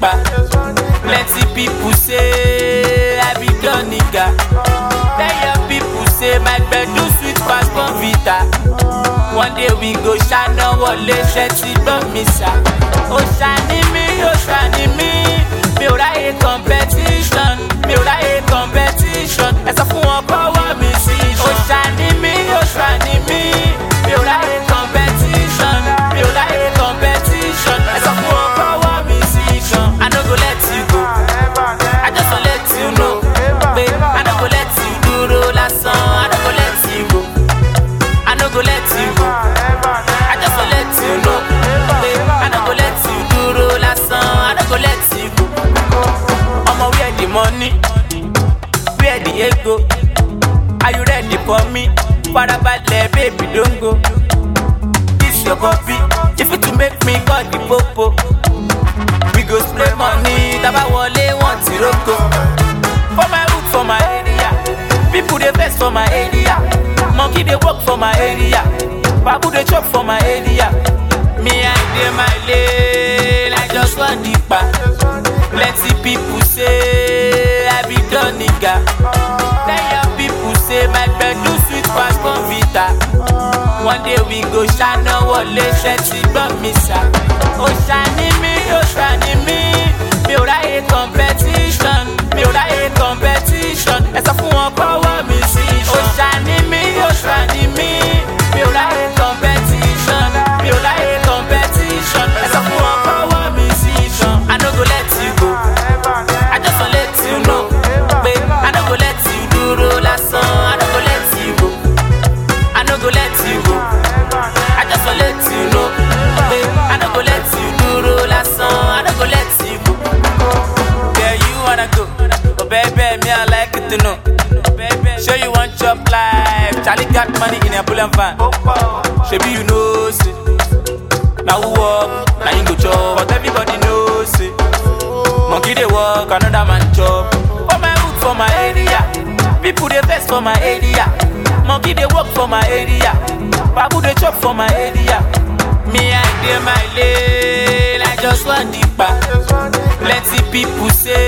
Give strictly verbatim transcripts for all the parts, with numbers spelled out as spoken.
pa. Plenty people say I be gun nigga. Tell your people say my bed do sweet pass Bonvita. One day we go shine on wọlé ṣe ti gbọ́ mi sá. Ó ṣàní mi, ó ṣàní mi. Mi ò ráyè competition, mi ò ráyè competition. Ẹ sọ fún wọn power mi sí. Ó ṣàní mi, ó ṣàní mi. Mi ò ráyè competition, mi ò ráyè competition. Ẹ sọ fún wọn power mi sí. I no go let you go, I just wan let you know. Pé I no go let you dúró lásán, I no go let you go, I no go let you go. I just wan let you know. Pé I no go let you dúró lásán, I no go let you go. Omo, where the money, where the ego? Are you ready for me? Farabalẹ̀ baby don't go. This your copy, if it to make me call the popo. We go spray money, taba wọlé wọn ti roko. For my hood, for my area, people dey vex for my area. Monkey dey work for my area, babu dey chop for my area. Me I dey my lane, I just wan the pa. Plenty people say I be gun nigga. Tell your people say my bed do sweet pass Bonvita. One day we go shine on wọlé ṣe ti gbọ́ mi sá. Ó ṣàní mi, ó ṣàní mi. Mi ò ráyè competition, mi ò ráyè competition. Ẹ sọ fún wọn power mi sí. Ó ṣàní mi, ó ṣàní mi. Mi ò ráyè competition, mi ò ráyè competition. Ẹ sọ fún wọn power mi sí. I no go let you go, I just wan let you know. Pé I no go let you dúró lásán, I no go let you go, I no go let you go. I just wan let you know. Pé I no go let you dúró lásán, I no go let you go. Where you wanna go? Oh baby, me I like it to know. Show you one chop life. Charlie got money in a bull and van. Shebi you know say. Now who walk, now you go chop. But everybody knows say. Monkey dey walk, another man chop. For my hood, for my area, people dey vex for my area. Monkey dey work for my area, babu dey chop for my area. Me I dey my lane, I just wan the pa. Plenty people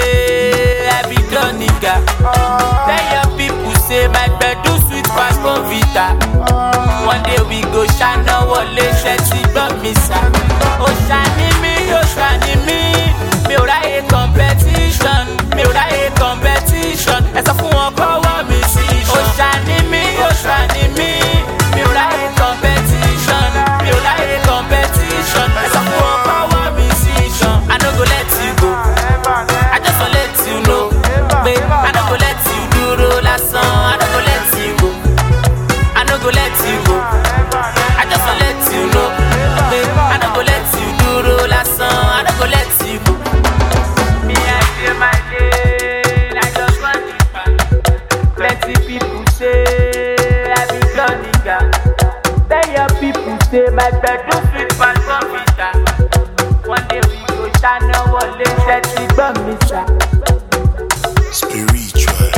say I be gun nigga. Tell your people say my bed do sweet pass Bonvita. One day we go shine on wọlé ṣe ti gbọ́ mi sá. Ó ṣàní mi, ó ṣàní mi. Mi ò ráyè competition, mi ò ráyè competition. Ẹ sọ fún wọn power mi sí. Ó ṣàní mi, ó ṣàní mi. Mi ò ráyè competition, mi ò ráyè competition. Ẹ sọ fún wọn power mi sí. I no go let you go, I just wan let you know. Pé I no go let you dúró lásán, I no go let you go, I no go let you go. I just wan let you know. Pé I no go let you dúró lásán, I no go let you go. Me I dey my lane, I just wan the pa. Plenty people say I be gun nigga. Tell your people say my bed do sweet pass Bonvita. One day we go shine on wọlé ṣe ti gbọ́ mi sá. Spiritual.